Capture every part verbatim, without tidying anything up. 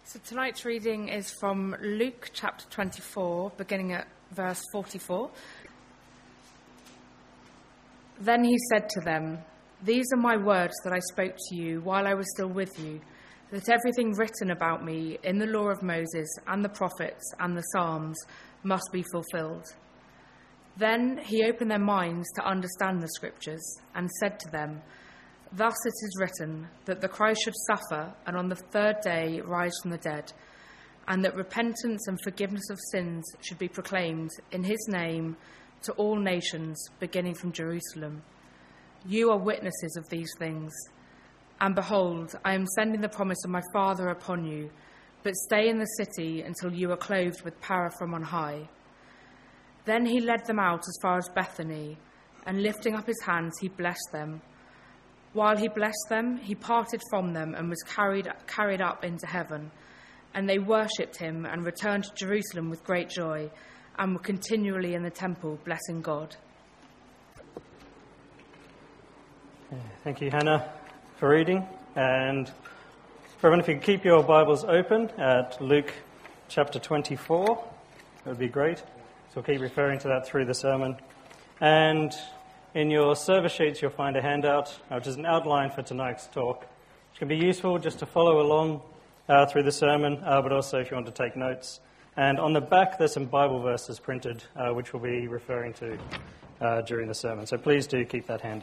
So tonight's reading is from Luke chapter twenty-four, beginning at verse forty-four. Then he said to them, "These are my words that I spoke to you while I was still with you, that everything written about me in the law of Moses and the prophets and the Psalms must be fulfilled." Then he opened their minds to understand the scriptures and said to them, "Thus it is written, that the Christ should suffer and on the third day rise from the dead, and that repentance and forgiveness of sins should be proclaimed in his name to all nations, beginning from Jerusalem. You are witnesses of these things. And behold, I am sending the promise of my Father upon you, but stay in the city until you are clothed with power from on high." Then he led them out as far as Bethany, and lifting up his hands, he blessed them. While he blessed them, he parted from them and was carried carried up into heaven. And they worshipped him and returned to Jerusalem with great joy, and were continually in the temple blessing God. Thank you, Hannah, for reading. And everyone, if you could keep your Bibles open at Luke chapter twenty-four, that would be great. So we'll keep referring to that through the sermon. And in your service sheets, you'll find a handout, which is an outline for tonight's talk, which can be useful just to follow along uh, through the sermon, uh, but also if you want to take notes. And on the back, there's some Bible verses printed, uh, which we'll be referring to uh, during the sermon. So please do keep that handy.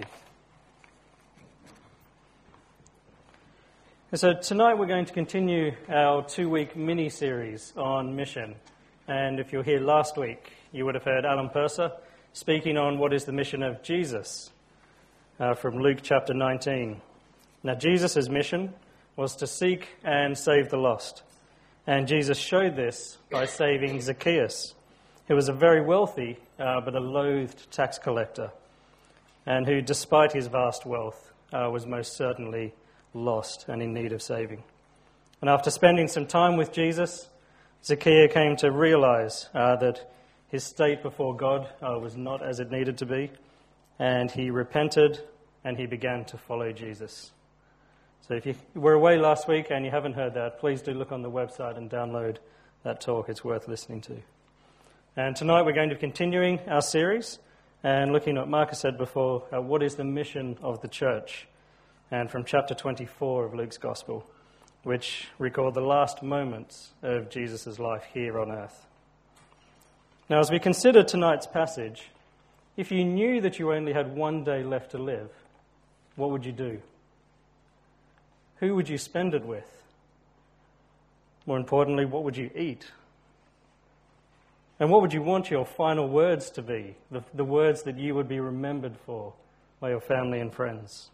And so tonight we're going to continue our two-week mini-series on mission. And if you were here last week, you would have heard Alan Purser speaking on what is the mission of Jesus uh, from Luke chapter nineteen. Now, Jesus' mission was to seek and save the lost. And Jesus showed this by saving Zacchaeus, who was a very wealthy uh, but a loathed tax collector, and who, despite his vast wealth, uh, was most certainly lost and in need of saving. And after spending some time with Jesus, Zacchaeus came to realize uh, that his state before God uh, was not as it needed to be, and he repented and he began to follow Jesus. So if you were away last week and you haven't heard that, please do look on the website and download that talk. It's worth listening to. And tonight we're going to be continuing our series and looking at what Marcus said before, uh, what is the mission of the church? And from chapter twenty-four of Luke's Gospel, which record the last moments of Jesus' life here on earth. Now, as we consider tonight's passage, if you knew that you only had one day left to live, what would you do? Who would you spend it with? More importantly, what would you eat? And what would you want your final words to be, the, the words that you would be remembered for by your family and friends?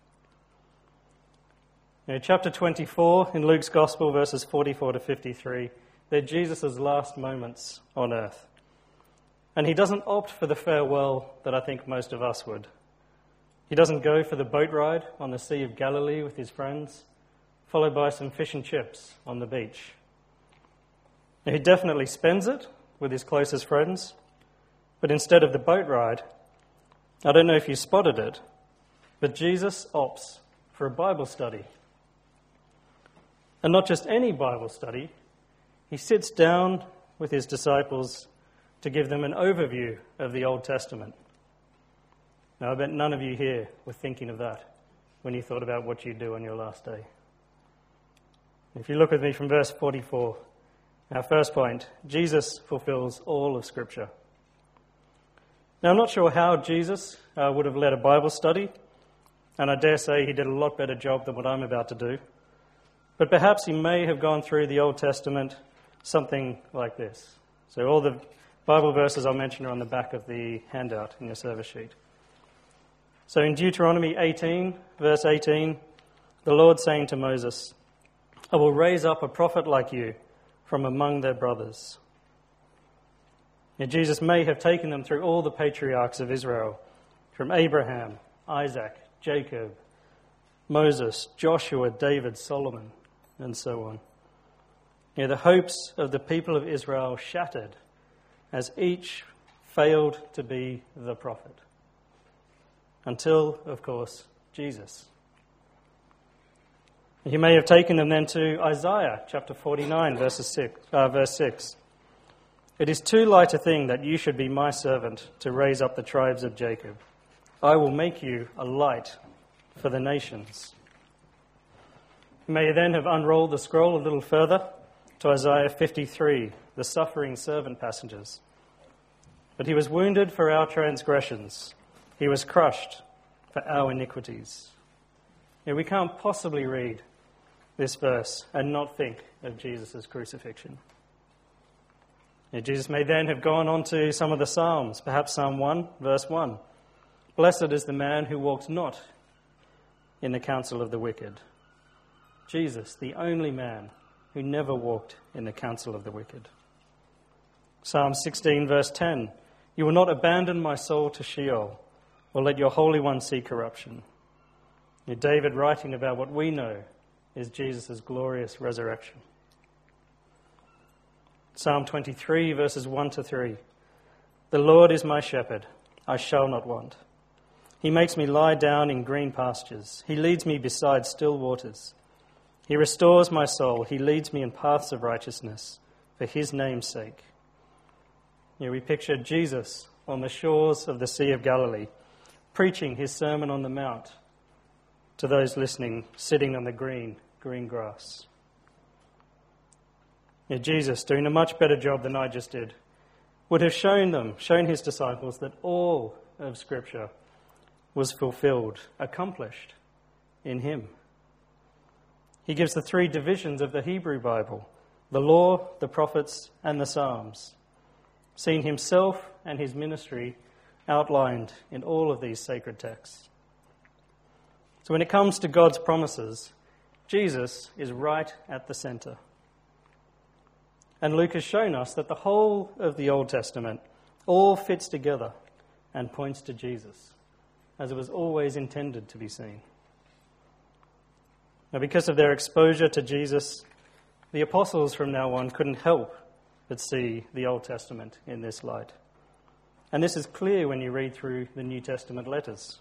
Now, chapter twenty-four in Luke's Gospel, verses forty-four to fifty-three, they're Jesus' last moments on earth. And he doesn't opt for the farewell that I think most of us would. He doesn't go for the boat ride on the Sea of Galilee with his friends, followed by some fish and chips on the beach. Now, he definitely spends it with his closest friends, but instead of the boat ride, I don't know if you spotted it, but Jesus opts for a Bible study. And not just any Bible study, he sits down with his disciples to give them an overview of the Old Testament. Now, I bet none of you here were thinking of that when you thought about what you'd do on your last day. If you look with me from verse forty-four, our first point, Jesus fulfills all of Scripture. Now, I'm not sure how Jesus uh, would have led a Bible study, and I dare say he did a lot better job than what I'm about to do. But perhaps he may have gone through the Old Testament something like this. So all the Bible verses I'll mention are on the back of the handout in your service sheet. So in Deuteronomy eighteen, verse eighteen, the Lord saying to Moses, "I will raise up a prophet like you from among their brothers." Now, Jesus may have taken them through all the patriarchs of Israel, from Abraham, Isaac, Jacob, Moses, Joshua, David, Solomon, and so on. You know, the hopes of the people of Israel shattered as each failed to be the prophet. Until, of course, Jesus. You may have taken them then to Isaiah chapter forty-nine, verses six, uh, verse six. It is too light a thing that you should be my servant to raise up the tribes of Jacob. I will make you a light for the nations. You may then have unrolled the scroll a little further to Isaiah fifty-three, the suffering servant passengers. But he was wounded for our transgressions. He was crushed for our iniquities. Yeah, we can't possibly read this verse and not think of Jesus' crucifixion. Yeah, Jesus may then have gone on to some of the Psalms, perhaps Psalm one, verse one. Blessed is the man who walks not in the counsel of the wicked. Jesus, the only man who never walked in the counsel of the wicked. Psalm sixteen, verse ten. You will not abandon my soul to Sheol, or let your Holy One see corruption. Yeah, David writing about what we know is Jesus' glorious resurrection. Psalm twenty-three, verses one to three. The Lord is my shepherd, I shall not want. He makes me lie down in green pastures. He leads me beside still waters. He restores my soul. He leads me in paths of righteousness for his name's sake. Here we picture Jesus on the shores of the Sea of Galilee, preaching his Sermon on the Mount to those listening, sitting on the green, green grass. Yeah, Jesus, doing a much better job than I just did, would have shown them, shown his disciples, that all of Scripture was fulfilled, accomplished in him. He gives the three divisions of the Hebrew Bible, the law, the prophets, and the Psalms, seeing himself and his ministry outlined in all of these sacred texts. So when it comes to God's promises, Jesus is right at the center. And Luke has shown us that the whole of the Old Testament all fits together and points to Jesus, as it was always intended to be seen. Now, because of their exposure to Jesus, the apostles from now on couldn't help but see the Old Testament in this light. And this is clear when you read through the New Testament letters.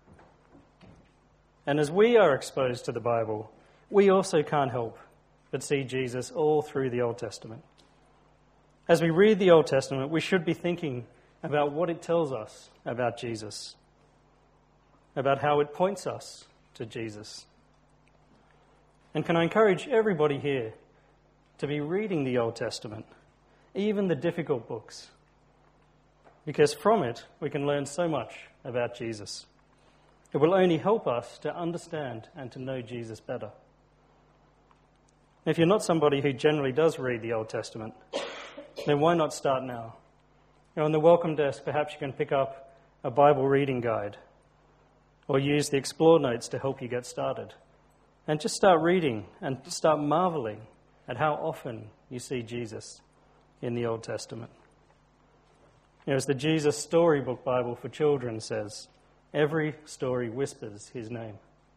And as we are exposed to the Bible, we also can't help but see Jesus all through the Old Testament. As we read the Old Testament, we should be thinking about what it tells us about Jesus, about how it points us to Jesus. And can I encourage everybody here to be reading the Old Testament, even the difficult books, because from it we can learn so much about Jesus. It will only help us to understand and to know Jesus better. If you're not somebody who generally does read the Old Testament, then why not start now? You know, on the welcome desk, perhaps you can pick up a Bible reading guide or use the Explore notes to help you get started. And just start reading and start marveling at how often you see Jesus in the Old Testament. You know, as the Jesus Storybook Bible for Children says, every story whispers his name.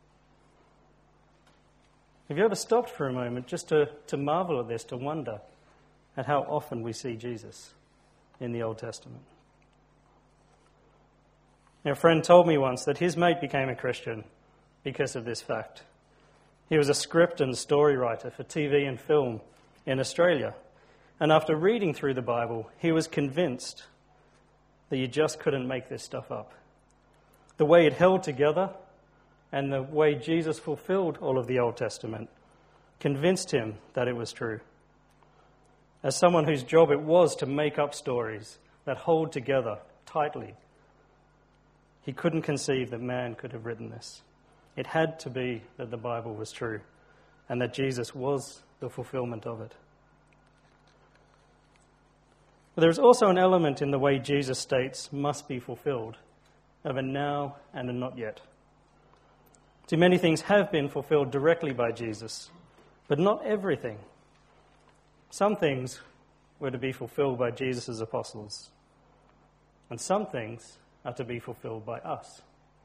Have you ever stopped for a moment just to, to marvel at this, to wonder at how often we see Jesus in the Old Testament? Now, a friend told me once that his mate became a Christian because of this fact. He was a script and story writer for T V and film in Australia. And after reading through the Bible, he was convinced that you just couldn't make this stuff up. The way it held together and the way Jesus fulfilled all of the Old Testament convinced him that it was true. As someone whose job it was to make up stories that hold together tightly, he couldn't conceive that man could have written this. It had to be that the Bible was true and that Jesus was the fulfillment of it. But there is also an element in the way Jesus states must be fulfilled of a now and a not yet. See, many things have been fulfilled directly by Jesus, but not everything. Some things were to be fulfilled by Jesus' apostles, and some things are to be fulfilled by us.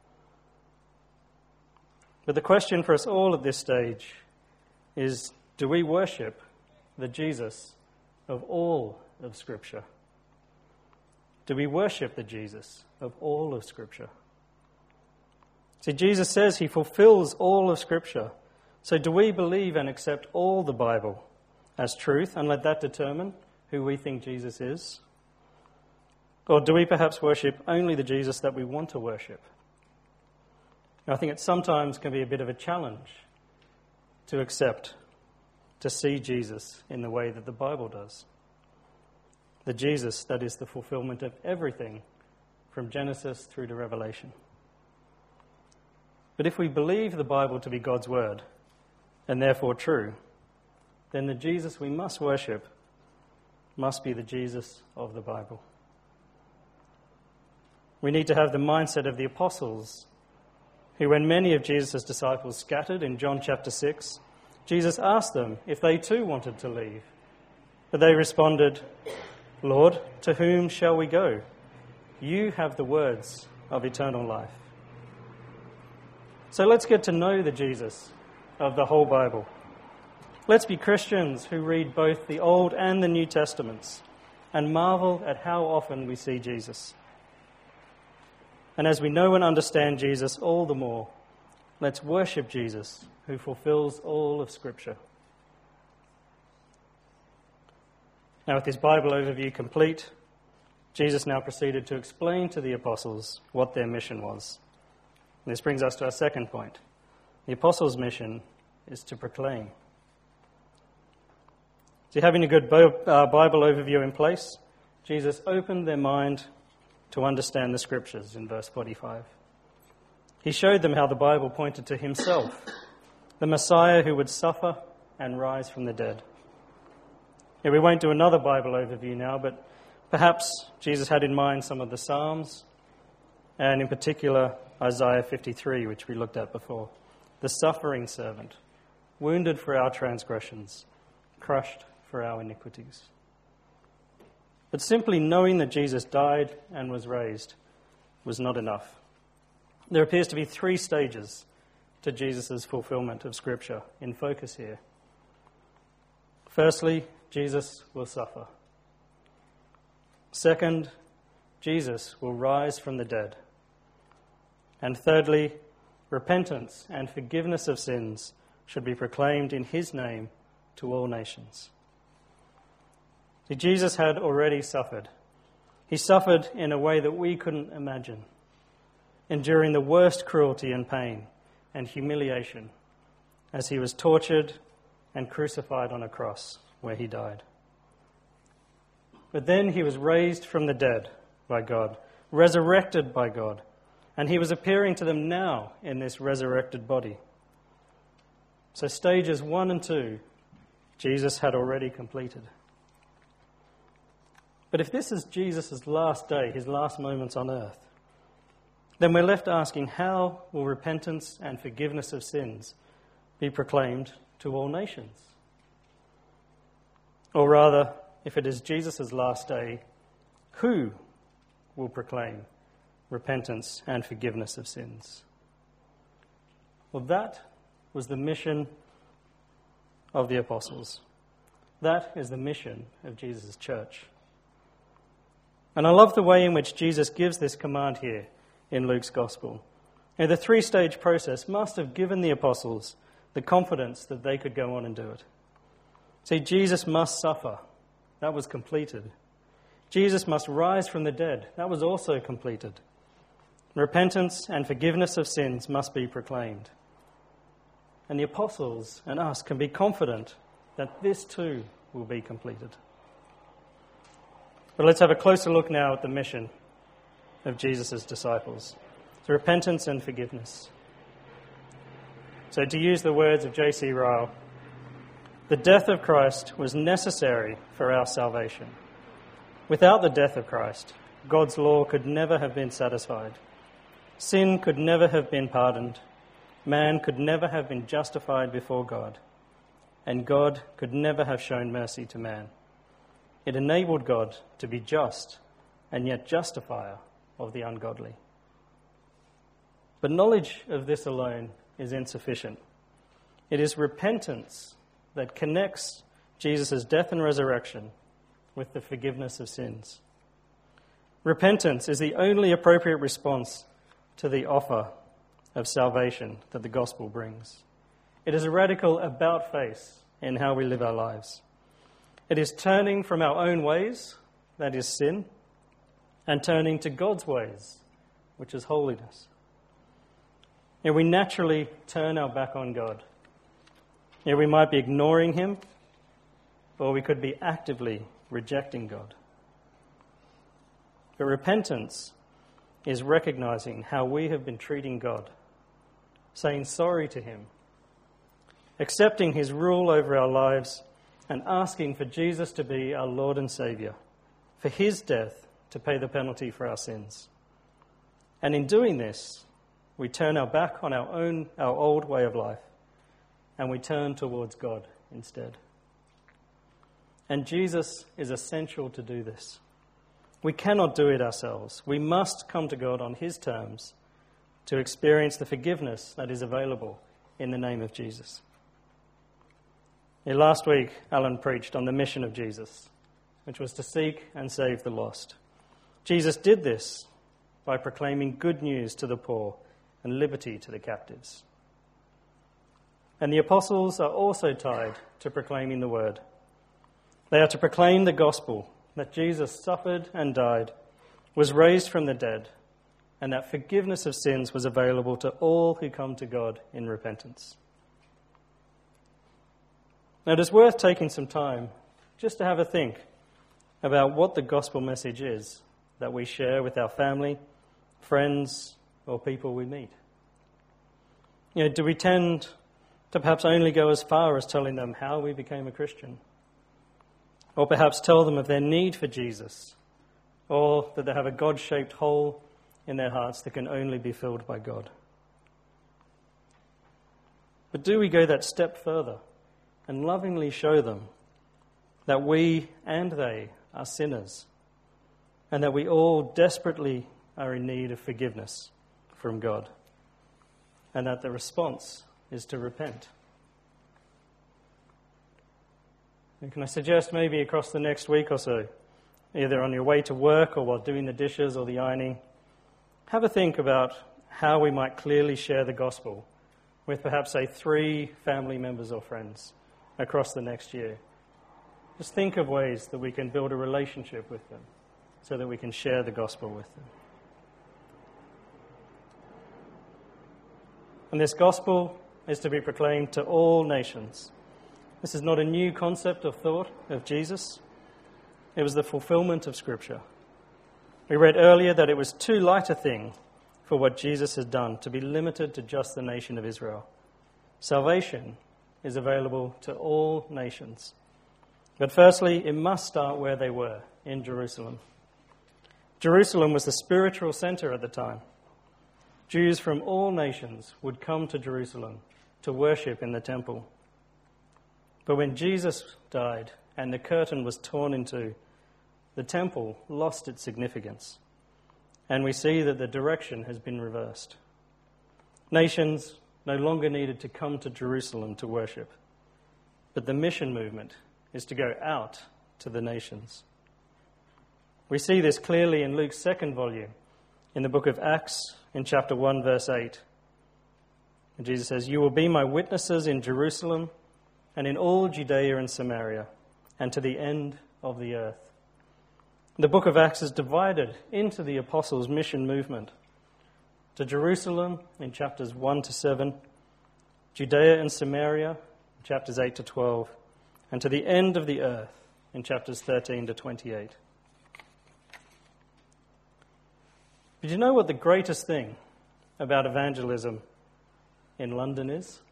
But the question for us all at this stage is, do we worship the Jesus of all of Scripture? Do we worship the Jesus of all of Scripture? See, Jesus says he fulfills all of Scripture So do we believe and accept all the Bible as truth and let that determine who we think Jesus is? Or do we perhaps worship only the Jesus that we want to worship? I think it sometimes can be a bit of a challenge to accept, to see Jesus in the way that the Bible does. The Jesus that is the fulfillment of everything from Genesis through to Revelation. But if we believe the Bible to be God's word, and therefore true, then the Jesus we must worship must be the Jesus of the Bible. We need to have the mindset of the apostles, who, when many of Jesus' disciples scattered in John chapter six, Jesus asked them if they too wanted to leave. But they responded, "Lord, to whom shall we go? You have the words of eternal life." So let's get to know the Jesus of the whole Bible. Let's be Christians who read both the Old and the New Testaments and marvel at how often we see Jesus. And as we know and understand Jesus all the more, let's worship Jesus who fulfills all of Scripture. Now, with his Bible overview complete, Jesus now proceeded to explain to the apostles what their mission was. And this brings us to our second point. The apostles' mission is to proclaim. So, having a good Bible overview in place, Jesus opened their mind to understand the Scriptures in verse forty-five. He showed them how the Bible pointed to himself, the Messiah who would suffer and rise from the dead. Yeah, we won't do another Bible overview now, but perhaps Jesus had in mind some of the Psalms, and in particular Isaiah fifty-three, which we looked at before. The suffering servant, wounded for our transgressions, crushed for our iniquities. But simply knowing that Jesus died and was raised was not enough. There appears to be three stages to Jesus' fulfillment of Scripture in focus here. Firstly, Jesus will suffer. Second, Jesus will rise from the dead. And thirdly, repentance and forgiveness of sins should be proclaimed in his name to all nations. See, Jesus had already suffered. He suffered in a way that we couldn't imagine, enduring the worst cruelty and pain and humiliation as he was tortured and crucified on a cross where he died. But then he was raised from the dead by God, resurrected by God, and he was appearing to them now in this resurrected body. So stages one and two, Jesus had already completed. But if this is Jesus' last day, his last moments on earth, then we're left asking, how will repentance and forgiveness of sins be proclaimed to all nations? Or rather, if it is Jesus' last day, who will proclaim repentance and forgiveness of sins? Well, that was the mission of the apostles. That is the mission of Jesus' church. And I love the way in which Jesus gives this command here in Luke's Gospel. Now, the three-stage process must have given the apostles the confidence that they could go on and do it. See, Jesus must suffer. That was completed. Jesus must rise from the dead. That was also completed. Repentance and forgiveness of sins must be proclaimed. And the apostles and us can be confident that this too will be completed. But let's have a closer look now at the mission of Jesus' disciples. So repentance and forgiveness. So to use the words of J C Ryle, the death of Christ was necessary for our salvation. Without the death of Christ, God's law could never have been satisfied. Sin could never have been pardoned. Man could never have been justified before God. And God could never have shown mercy to man. It enabled God to be just and yet justifier of the ungodly. But knowledge of this alone is insufficient. It is repentance that connects Jesus' death and resurrection with the forgiveness of sins. Repentance is the only appropriate response to the offer of salvation that the gospel brings. It is a radical about-face in how we live our lives. It is turning from our own ways, that is sin, and turning to God's ways, which is holiness. Yeah, we naturally turn our back on God. Yeah, we might be ignoring him, or we could be actively rejecting God. But repentance is recognizing how we have been treating God, saying sorry to him, accepting his rule over our lives, and asking for Jesus to be our Lord and Saviour, for his death to pay the penalty for our sins. And in doing this, we turn our back on our own, our old way of life, and we turn towards God instead. And Jesus is essential to do this. We cannot do it ourselves. We must come to God on his terms to experience the forgiveness that is available in the name of Jesus. Yeah, last week, Alan preached on the mission of Jesus, which was to seek and save the lost. Jesus did this by proclaiming good news to the poor and liberty to the captives. And the apostles are also tied to proclaiming the word. They are to proclaim the gospel that Jesus suffered and died, was raised from the dead, and that forgiveness of sins was available to all who come to God in repentance. Now, it is worth taking some time just to have a think about what the gospel message is that we share with our family, friends, or people we meet. You know, do we tend to perhaps only go as far as telling them how we became a Christian? Or perhaps tell them of their need for Jesus, or that they have a God-shaped hole in their hearts that can only be filled by God? But do we go that step further and lovingly show them that we and they are sinners, and that we all desperately are in need of forgiveness from God, and that the response is to repent? And can I suggest maybe across the next week or so, either on your way to work or while doing the dishes or the ironing, have a think about how we might clearly share the gospel with perhaps, say, three family members or friends across the next year. Just think of ways that we can build a relationship with them so that we can share the gospel with them. And this gospel is to be proclaimed to all nations. This is not a new concept or thought of Jesus. It was the fulfillment of Scripture. We read earlier that it was too light a thing for what Jesus has done to be limited to just the nation of Israel. Salvation is available to all nations. But firstly, it must start where they were, in Jerusalem. Jerusalem was the spiritual center at the time. Jews from all nations would come to Jerusalem to worship in the temple. But when Jesus died and the curtain was torn in two, the temple lost its significance. And we see that the direction has been reversed. Nations no longer needed to come to Jerusalem to worship, but the mission movement is to go out to the nations. We see this clearly in Luke's second volume, in the book of Acts, in chapter one, verse eight. And Jesus says, "You will be my witnesses in Jerusalem and in all Judea and Samaria, and to the end of the earth." The book of Acts is divided into the apostles' mission movement. To Jerusalem in chapters one to seven, Judea and Samaria in chapters eight to twelve, and to the end of the earth in chapters thirteen to twenty-eight. Did you know what the greatest thing about evangelism in London is?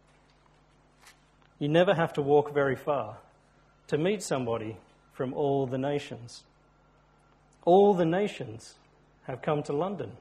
You never have to walk very far to meet somebody from all the nations. All the nations have come to London.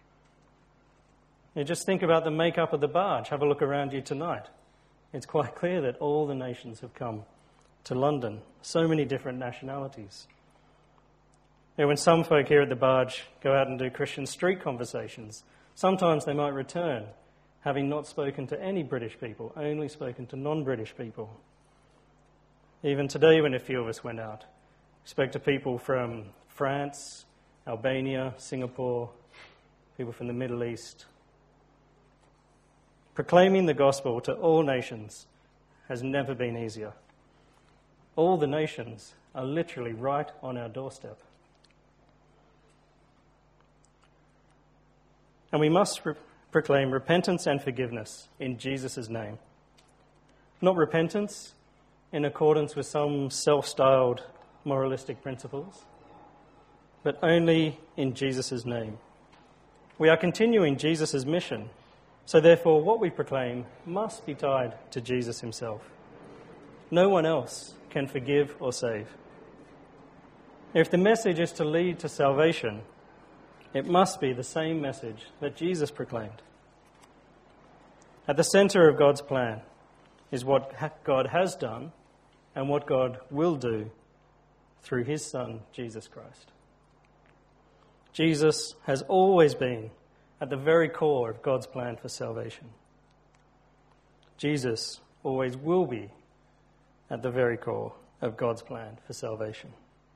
You just think about the makeup of the barge. Have a look around you tonight. It's quite clear that all the nations have come to London. So many different nationalities. You know, when some folk here at the barge go out and do Christian street conversations, sometimes they might return having not spoken to any British people, only spoken to non-British people. Even today, when a few of us went out, we spoke to people from France, Albania, Singapore, people from the Middle East. Proclaiming the gospel to all nations has never been easier. All the nations are literally right on our doorstep. And we must re- proclaim repentance and forgiveness in Jesus' name. Not repentance in accordance with some self-styled moralistic principles, but only in Jesus' name. We are continuing Jesus' mission, so therefore what we proclaim must be tied to Jesus himself. No one else can forgive or save. If the message is to lead to salvation, it must be the same message that Jesus proclaimed. At the center of God's plan is what God has done and what God will do through his Son, Jesus Christ. Jesus has always been at the very core of God's plan for salvation. Jesus always will be at the very core of God's plan for salvation.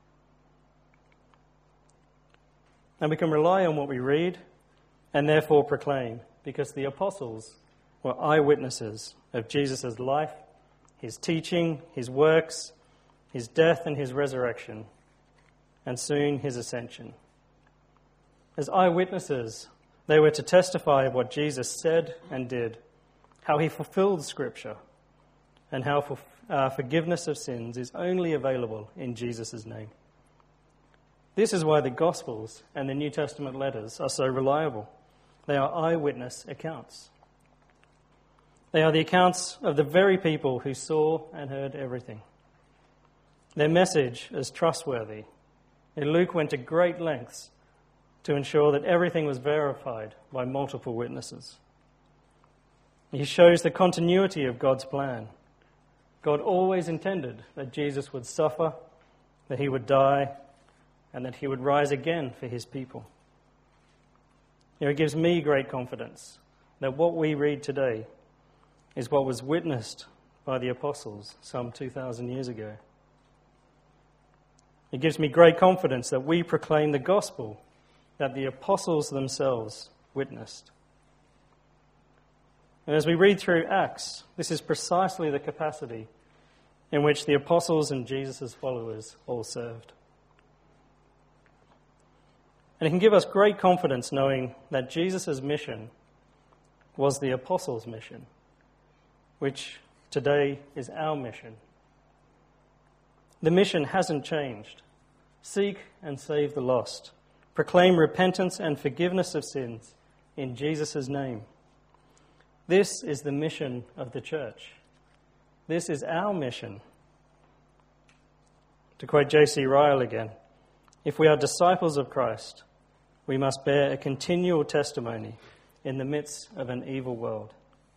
And we can rely on what we read and therefore proclaim, because the apostles were eyewitnesses of Jesus' life, his teaching, his works, his death and his resurrection, and soon his ascension. As eyewitnesses, they were to testify of what Jesus said and did, how he fulfilled Scripture, and how for, uh, forgiveness of sins is only available in Jesus' name. This is why the Gospels and the New Testament letters are so reliable. They are eyewitness accounts. They are the accounts of the very people who saw and heard everything. Their message is trustworthy, and Luke went to great lengths to ensure that everything was verified by multiple witnesses. He shows the continuity of God's plan. God always intended that Jesus would suffer, that he would die, and that he would rise again for his people. You know, it gives me great confidence that what we read today is what was witnessed by the apostles some two thousand years ago. It gives me great confidence that we proclaim the gospel that the apostles themselves witnessed. And as we read through Acts, this is precisely the capacity in which the apostles and Jesus' followers all served. And it can give us great confidence knowing that Jesus' mission was the apostles' mission, which today is our mission. The mission hasn't changed. Seek and save the lost. Proclaim repentance and forgiveness of sins in Jesus' name. This is the mission of the church. This is our mission. To quote J C Ryle again, if we are disciples of Christ, we must bear a continual testimony in the midst of an evil world.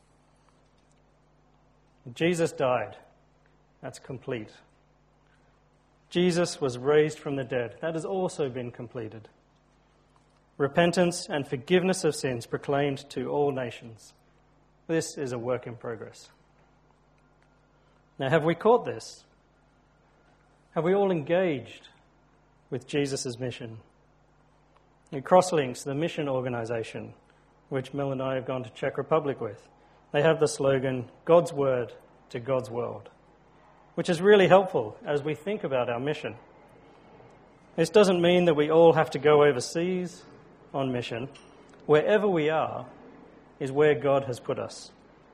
Jesus died. That's complete. Jesus was raised from the dead. That has also been completed. Repentance and forgiveness of sins proclaimed to all nations. This is a work in progress. Now, have we caught this? Have we all engaged with Jesus' mission? And Crosslinks, the mission organisation, which Mel and I have gone to Czech Republic with, they have the slogan, God's Word to God's World, which is really helpful as we think about our mission. This doesn't mean that we all have to go overseas on mission. Wherever we are is where God has put us.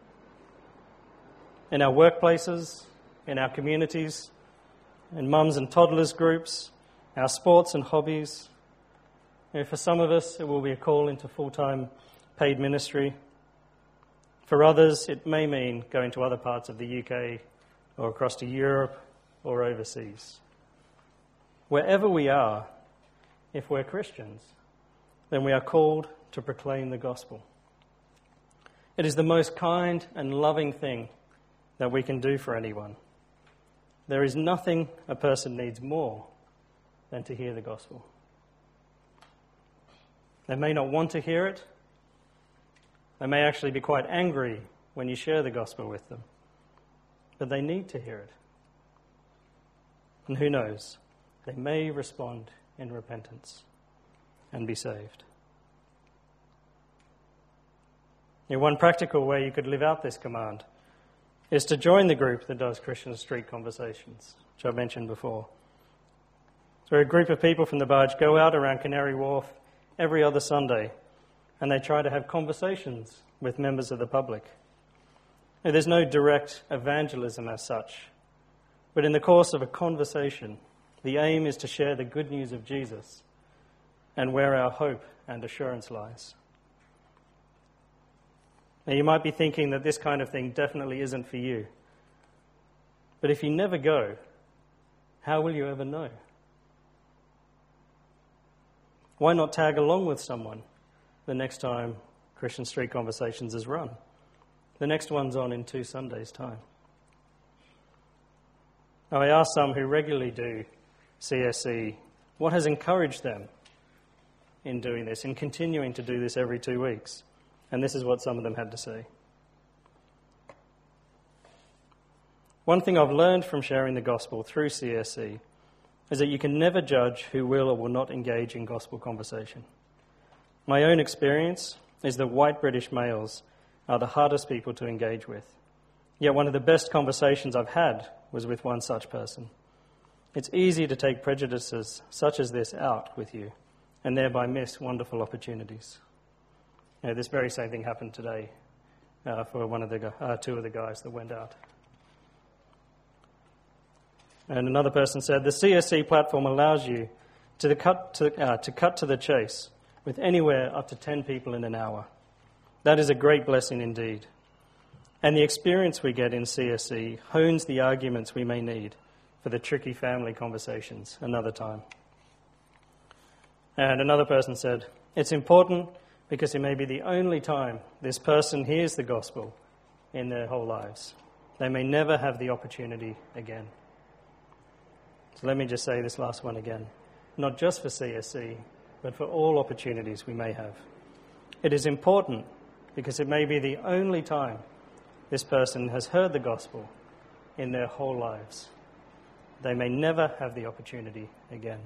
In our workplaces, in our communities, in mums and toddlers groups, our sports and hobbies. You know, for some of us, it will be a call into full-time paid ministry. For others, it may mean going to other parts of the U K or across to Europe or overseas. Wherever we are, if we're Christians, then we are called to proclaim the gospel. It is the most kind and loving thing that we can do for anyone. There is nothing a person needs more than to hear the gospel. They may not want to hear it. They may actually be quite angry when you share the gospel with them. But they need to hear it. And who knows, they may respond in repentance and be saved. You know, one practical way you could live out this command is to join the group that does Christian Street Conversations, which I mentioned before. So a group of people from the barge go out around Canary Wharf every other Sunday, and they try to have conversations with members of the public. Now, there's no direct evangelism as such, but in the course of a conversation, the aim is to share the good news of Jesus and where our hope and assurance lies. Now, you might be thinking that this kind of thing definitely isn't for you. But if you never go, how will you ever know? Why not tag along with someone the next time Christian Street Conversations is run? The next one's on in two Sundays' time. Now, I asked some who regularly do C S C what has encouraged them in doing this, in continuing to do this every two weeks. And this is what some of them had to say. One thing I've learned from sharing the gospel through C S C is that you can never judge who will or will not engage in gospel conversation. My own experience is that white British males are the hardest people to engage with. Yet one of the best conversations I've had was with one such person. It's easy to take prejudices such as this out with you and thereby miss wonderful opportunities. You know, this very same thing happened today uh, for one of the uh, two of the guys that went out. And another person said, the C S C platform allows you to, the cut, to, uh, to cut to the chase with anywhere up to ten people in an hour. That is a great blessing indeed. And the experience we get in C S C hones the arguments we may need for the tricky family conversations another time. And another person said, it's important because it may be the only time this person hears the gospel in their whole lives. They may never have the opportunity again. So let me just say this last one again. Not just for C S C, but for all opportunities we may have. It is important because it may be the only time this person has heard the gospel in their whole lives. They may never have the opportunity again.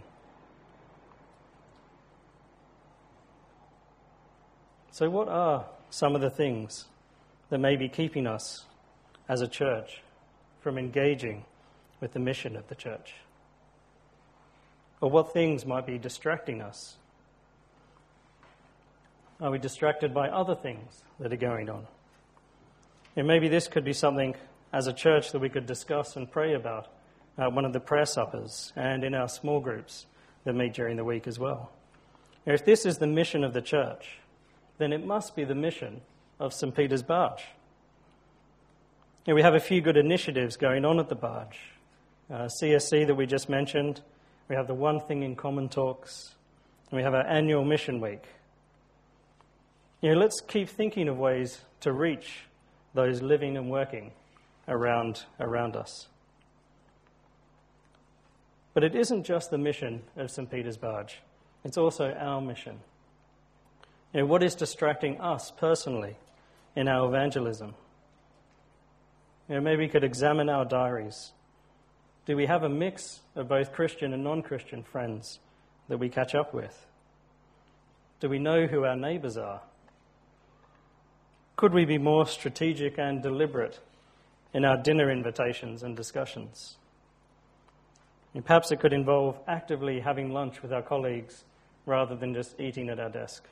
So what are some of the things that may be keeping us as a church from engaging with the mission of the church? Or what things might be distracting us? Are we distracted by other things that are going on? And maybe this could be something as a church that we could discuss and pray about at one of the prayer suppers and in our small groups that meet during the week as well. Now, if this is the mission of the church, then it must be the mission of St Peter's Barge. Now, we have a few good initiatives going on at the Barge. Uh, C S C that we just mentioned, we have the One Thing in Common talks, and we have our annual mission week. You know, let's keep thinking of ways to reach those living and working around, around us. But it isn't just the mission of St Peter's Barge, it's also our mission. You know, what is distracting us personally in our evangelism? You know, maybe we could examine our diaries. Do we have a mix of both Christian and non-Christian friends that we catch up with? Do we know who our neighbours are? Could we be more strategic and deliberate in our dinner invitations and discussions? And perhaps it could involve actively having lunch with our colleagues rather than just eating at our desk.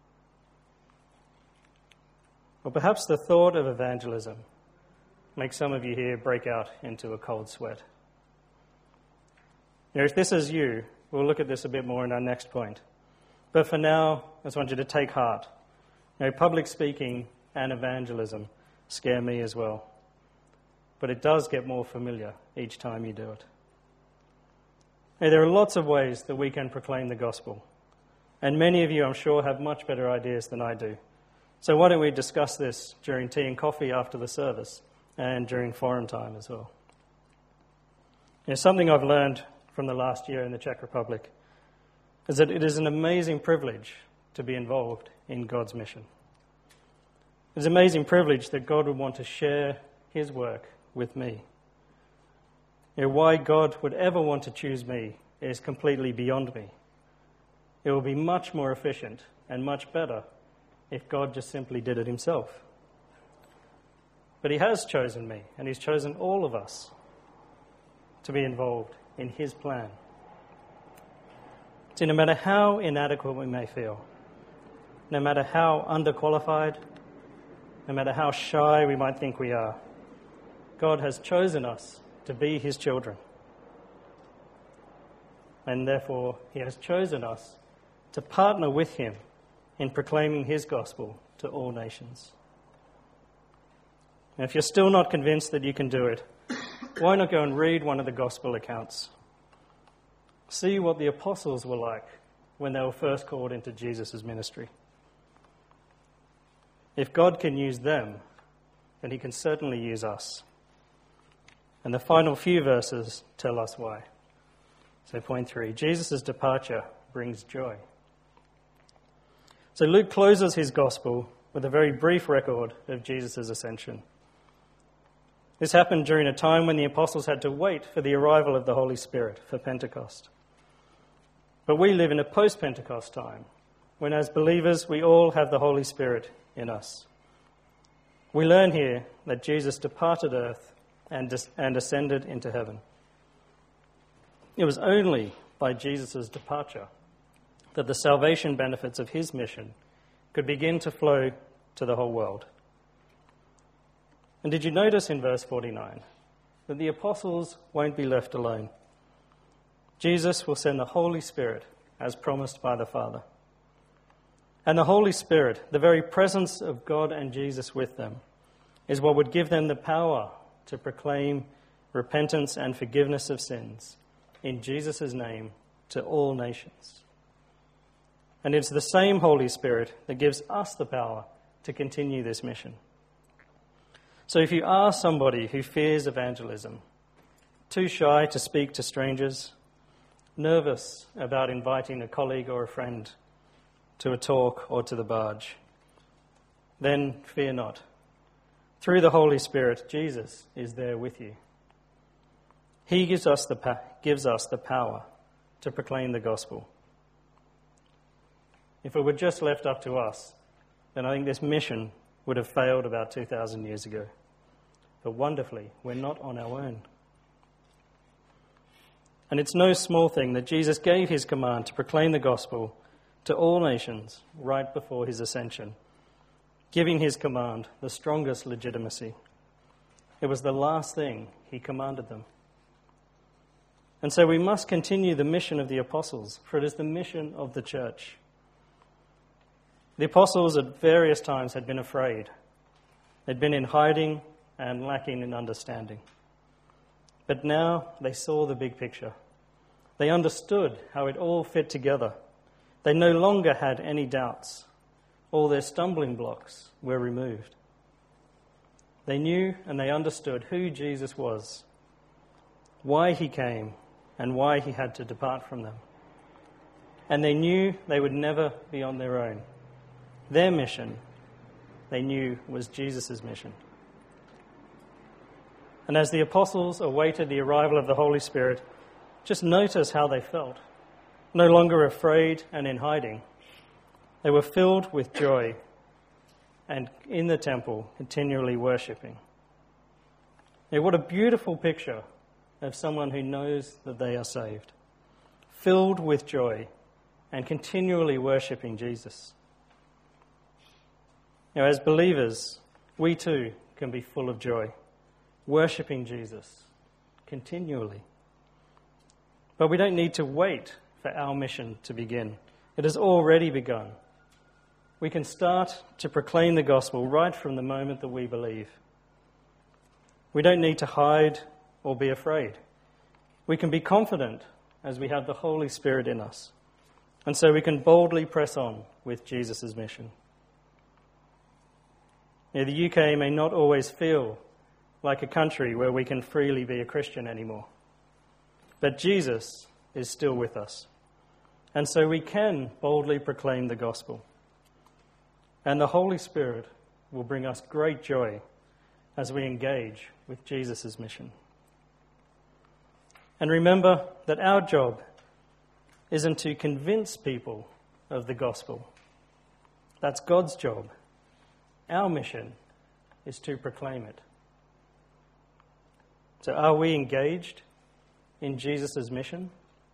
Or perhaps the thought of evangelism makes some of you here break out into a cold sweat. You know, if this is you, we'll look at this a bit more in our next point. But for now, I just want you to take heart. You know, public speaking and evangelism scare me as well. But it does get more familiar each time you do it. Now, there are lots of ways that we can proclaim the gospel. And many of you, I'm sure, have much better ideas than I do. So why don't we discuss this during tea and coffee after the service and during forum time as well. You know, something I've learned from the last year in the Czech Republic is that it is an amazing privilege to be involved in God's mission. It's an amazing privilege that God would want to share his work with me. You know, why God would ever want to choose me is completely beyond me. It will be much more efficient and much better if God just simply did it himself. But he has chosen me, and he's chosen all of us to be involved in his plan. See, no matter how inadequate we may feel, no matter how underqualified, no matter how shy we might think we are, God has chosen us to be his children. And therefore, he has chosen us to partner with him in proclaiming his gospel to all nations. And if you're still not convinced that you can do it, why not go and read one of the gospel accounts? See what the apostles were like when they were first called into Jesus' ministry. If God can use them, then he can certainly use us. And the final few verses tell us why. So point three, Jesus' departure brings joy. So Luke closes his gospel with a very brief record of Jesus' ascension. This happened during a time when the apostles had to wait for the arrival of the Holy Spirit for Pentecost. But we live in a post-Pentecost time, when as believers we all have the Holy Spirit in us. We learn here that Jesus departed earth and, dis- and ascended into heaven. It was only by Jesus' departure that the salvation benefits of his mission could begin to flow to the whole world. And did you notice in verse forty-nine that the apostles won't be left alone? Jesus will send the Holy Spirit as promised by the Father. And the Holy Spirit, the very presence of God and Jesus with them, is what would give them the power to proclaim repentance and forgiveness of sins in Jesus' name to all nations. And it's the same Holy Spirit that gives us the power to continue this mission. So if you are somebody who fears evangelism, too shy to speak to strangers, nervous about inviting a colleague or a friend to a talk or to the barge, then fear not. Through the Holy Spirit, Jesus is there with you. He gives us the pa- gives us the power to proclaim the gospel. If it were just left up to us, then I think this mission would have failed about two thousand years ago. But wonderfully, we're not on our own. And it's no small thing that Jesus gave his command to proclaim the gospel to all nations right before his ascension, giving his command the strongest legitimacy. It was the last thing he commanded them. And so we must continue the mission of the apostles, for it is the mission of the church. The apostles at various times had been afraid. They'd been in hiding and lacking in understanding. But now they saw the big picture. They understood how it all fit together. They no longer had any doubts. All their stumbling blocks were removed. They knew and they understood who Jesus was, why he came, and why he had to depart from them. And they knew they would never be on their own. Their mission, they knew, was Jesus' mission. And as the apostles awaited the arrival of the Holy Spirit, just notice how they felt. No longer afraid and in hiding. They were filled with joy and in the temple continually worshipping. Now, what a beautiful picture of someone who knows that they are saved. Filled with joy and continually worshipping Jesus. Now, as believers, we too can be full of joy, worshipping Jesus continually. But we don't need to wait for our mission to begin. It has already begun. We can start to proclaim the gospel right from the moment that we believe. We don't need to hide or be afraid. We can be confident as we have the Holy Spirit in us. And so we can boldly press on with Jesus' mission. Now, the U K may not always feel like a country where we can freely be a Christian anymore. But Jesus is still with us. And so we can boldly proclaim the gospel. And the Holy Spirit will bring us great joy as we engage with Jesus' mission. And remember that our job isn't to convince people of the gospel. That's God's job. Our mission is to proclaim it. So are we engaged in Jesus' mission?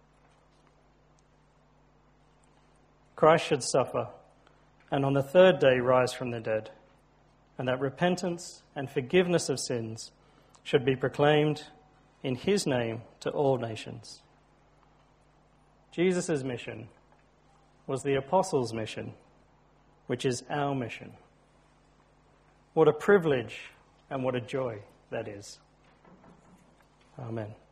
Christ should suffer and on the third day rise from the dead, and that repentance and forgiveness of sins should be proclaimed in his name to all nations. Jesus' mission was the apostles' mission, which is our mission. What a privilege and what a joy that is. Amen.